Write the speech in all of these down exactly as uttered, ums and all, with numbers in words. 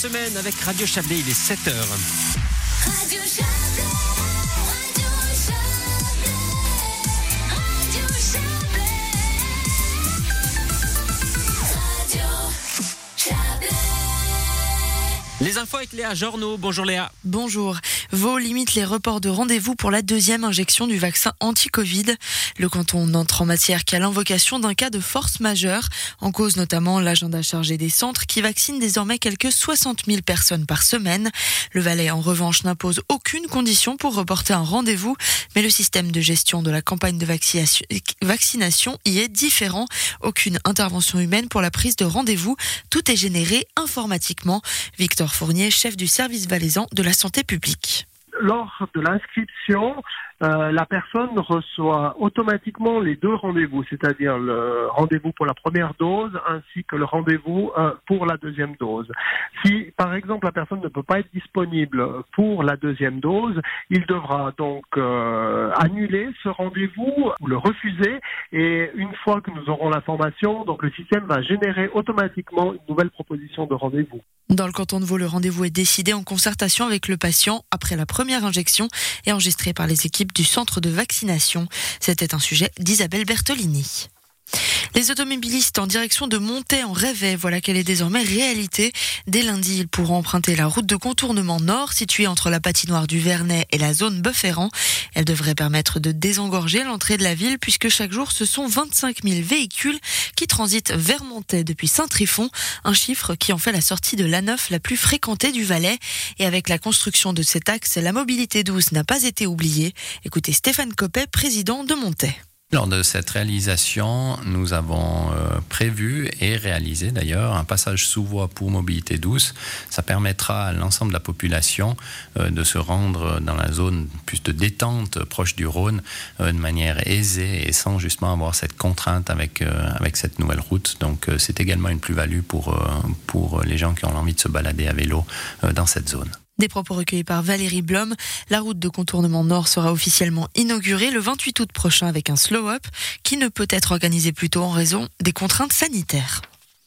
semaine avec Radio Chablais, il est sept heures. Radio Chablais, Radio Chablais, Radio Chablais, Radio Chablais. Les infos avec Léa Journeau. Bonjour Léa. Bonjour. Vaud limite les reports de rendez-vous pour la deuxième injection du vaccin anti-Covid. Le canton entre en matière qu'à l'invocation d'un cas de force majeure. En cause notamment l'agenda chargé des centres qui vaccine désormais quelques soixante mille personnes par semaine. Le Valais en revanche n'impose aucune condition pour reporter un rendez-vous. Mais le système de gestion de la campagne de vaccination y est différent. Aucune intervention humaine pour la prise de rendez-vous. Tout est généré informatiquement. Victor Fournier, chef du service valaisan de la santé publique. Lors de l'inscription, euh, la personne reçoit automatiquement les deux rendez-vous, c'est-à-dire le rendez-vous pour la première dose ainsi que le rendez-vous euh, pour la deuxième dose. Si, par exemple, la personne ne peut pas être disponible pour la deuxième dose, il devra donc euh, annuler ce rendez-vous ou le refuser. Et une fois que nous aurons l'information, donc le système va générer automatiquement une nouvelle proposition de rendez-vous. Dans le canton de Vaud, le rendez-vous est décidé en concertation avec le patient après la première injection et enregistré par les équipes du centre de vaccination. C'était un sujet d'Isabelle Bertolini. Les automobilistes en direction de Montaix en rêvaient, voilà qu'elle est désormais réalité. Dès lundi, ils pourront emprunter la route de contournement nord située entre la patinoire du Vernet et la zone Bœuf-Ferrand. Elle devrait permettre de désengorger l'entrée de la ville puisque chaque jour ce sont vingt-cinq mille véhicules qui transitent vers Montaix depuis Saint-Tryphon, un chiffre qui en fait la sortie de l'A neuf la plus fréquentée du Valais. Et avec la construction de cet axe, la mobilité douce n'a pas été oubliée. Écoutez Stéphane Coppet, président de Montaix. Lors de cette réalisation, nous avons euh, prévu et réalisé d'ailleurs un passage sous voie pour mobilité douce. Ça permettra à l'ensemble de la population euh, de se rendre dans la zone plus de détente proche du Rhône euh, de manière aisée et sans justement avoir cette contrainte avec, euh, avec cette nouvelle route. Donc euh, c'est également une plus-value pour, euh, pour les gens qui ont envie de se balader à vélo euh, dans cette zone. Des propos recueillis par Valérie Blom. La route de contournement nord sera officiellement inaugurée le vingt-huit août prochain avec un slow-up qui ne peut être organisé plus tôt en raison des contraintes sanitaires.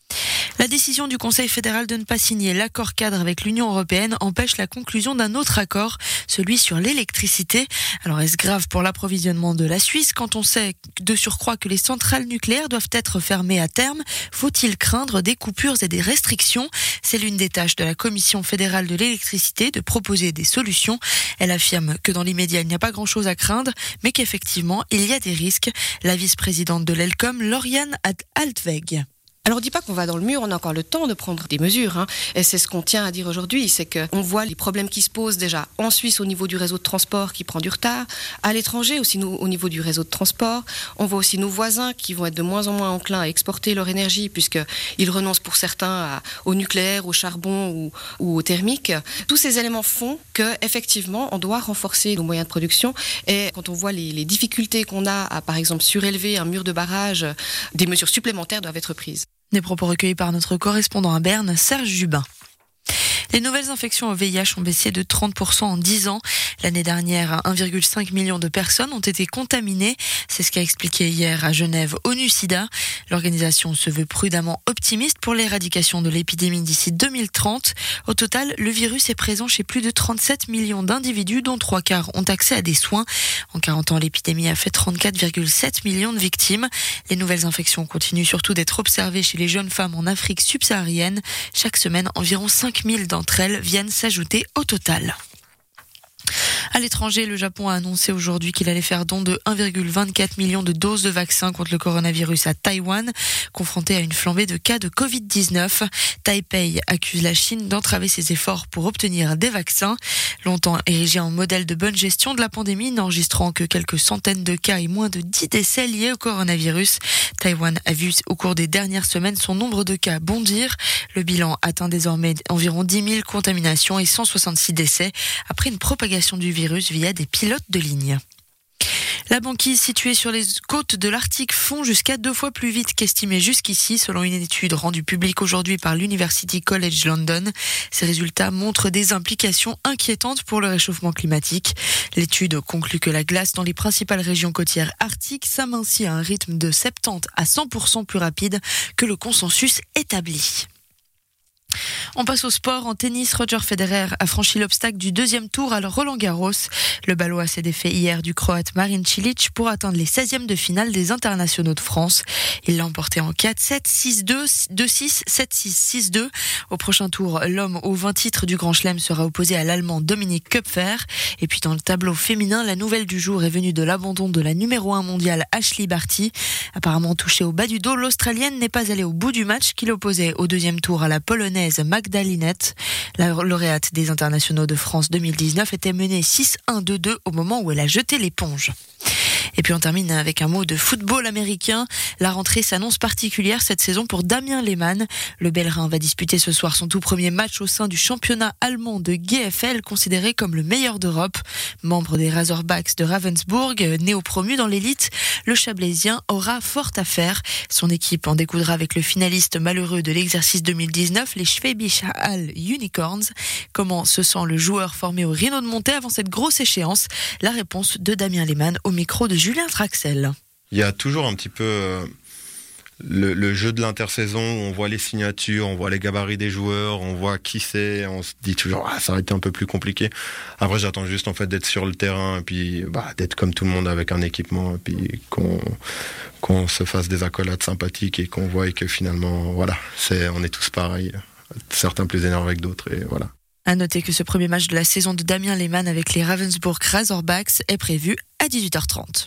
La décision du Conseil fédéral de ne pas signer l'accord cadre avec l'Union européenne empêche la conclusion d'un autre accord, celui sur l'électricité. Alors est-ce grave pour l'approvisionnement de la Suisse quand on sait de surcroît que les centrales nucléaires doivent être fermées à terme? Faut-il craindre des coupures et des restrictions? C'est l'une des tâches de la Commission fédérale de l'électricité de proposer des solutions. Elle affirme que dans l'immédiat il n'y a pas grand-chose à craindre, mais qu'effectivement il y a des risques. La vice-présidente de l'Elcom, Lauriane Altweg. Alors on ne dit pas qu'on va dans le mur, on a encore le temps de prendre des mesures, hein. Et c'est ce qu'on tient à dire aujourd'hui, c'est qu'on voit les problèmes qui se posent déjà en Suisse au niveau du réseau de transport qui prend du retard, à l'étranger aussi nous, au niveau du réseau de transport. On voit aussi nos voisins qui vont être de moins en moins enclins à exporter leur énergie puisqu'ils renoncent pour certains à, au nucléaire, au charbon ou, ou au thermique. Tous ces éléments font qu'effectivement on doit renforcer nos moyens de production et quand on voit les, les difficultés qu'on a à par exemple surélever un mur de barrage, des mesures supplémentaires doivent être prises. Des propos recueillis par notre correspondant à Berne, Serge Jubin. Les nouvelles infections au V I H ont baissé de trente pour cent en dix ans. L'année dernière, un virgule cinq million de personnes ont été contaminées. C'est ce qu'a expliqué hier à Genève ONU-SIDA. L'organisation se veut prudemment optimiste pour l'éradication de l'épidémie d'ici deux mille trente. Au total, le virus est présent chez plus de trente-sept millions d'individus, dont trois quarts ont accès à des soins. En quarante ans, l'épidémie a fait trente-quatre virgule sept millions de victimes. Les nouvelles infections continuent surtout d'être observées chez les jeunes femmes en Afrique subsaharienne. Chaque semaine, environ cinq mille d'entre elles viennent s'ajouter au total. À l'étranger, le Japon a annoncé aujourd'hui qu'il allait faire don de un virgule vingt-quatre million de doses de vaccins contre le coronavirus à Taïwan, confronté à une flambée de cas de covid dix-neuf. Taipei accuse la Chine d'entraver ses efforts pour obtenir des vaccins. Longtemps érigé en modèle de bonne gestion de la pandémie, n'enregistrant que quelques centaines de cas et moins de dix décès liés au coronavirus, Taïwan a vu au cours des dernières semaines son nombre de cas bondir. Le bilan atteint désormais environ dix mille contaminations et cent soixante-six décès après une propagation du virus via des pilotes de ligne. La banquise située sur les côtes de l'Arctique fond jusqu'à deux fois plus vite qu'estimé jusqu'ici, selon une étude rendue publique aujourd'hui par l'University College London. Ces résultats montrent des implications inquiétantes pour le réchauffement climatique. L'étude conclut que la glace dans les principales régions côtières arctiques s'amincit à un rythme de soixante-dix à cent pour cent plus rapide que le consensus établi. On passe au sport. En tennis, Roger Federer a franchi l'obstacle du deuxième tour à Roland-Garros. Le Balois s'est défait hier du Croate Marin Cilic pour atteindre les seizièmes de finale des internationaux de France. Il l'a emporté en quatre sept, six deux, deux six, sept six, six deux. Au prochain tour, l'homme aux vingt titres du Grand Chelem sera opposé à l'Allemand Dominique Köpfer. Et puis dans le tableau féminin, la nouvelle du jour est venue de l'abandon de la numéro un mondiale Ashleigh Barty. Apparemment touchée au bas du dos, l'Australienne n'est pas allée au bout du match qui l'opposait au deuxième tour à la Polonaise Magda Linette. La lauréate des internationaux de France deux mille dix-neuf était menée six un, deux deux au moment où elle a jeté l'éponge. Et puis on termine avec un mot de football américain. La rentrée s'annonce particulière cette saison pour Damien Lehmann. Le Bellerin va disputer ce soir son tout premier match au sein du championnat allemand de G F L, considéré comme le meilleur d'Europe. Membre des Razorbacks de Ravensbourg, néo-promu dans l'élite, le Chablaisien aura fort à faire. Son équipe en découdra avec le finaliste malheureux de l'exercice deux mille dix-neuf, les Schwäbisch Hall Unicorns. Comment se sent le joueur formé au Rhino de Montée avant cette grosse échéance? La réponse de Damien Lehmann au micro de Julien Traxel. Il y a toujours un petit peu euh, le, le jeu de l'intersaison, on voit les signatures, on voit les gabarits des joueurs, on voit qui c'est, on se dit toujours ah, ça aurait été un peu plus compliqué. Après j'attends juste en fait d'être sur le terrain et puis bah, d'être comme tout le monde avec un équipement et puis qu'on, qu'on se fasse des accolades sympathiques et qu'on voit que finalement voilà, c'est, on est tous pareils, certains plus énervés que d'autres et voilà. À noter que ce premier match de la saison de Damien Lehmann avec les Ravensbourg Razorbacks est prévu à dix-huit heures trente.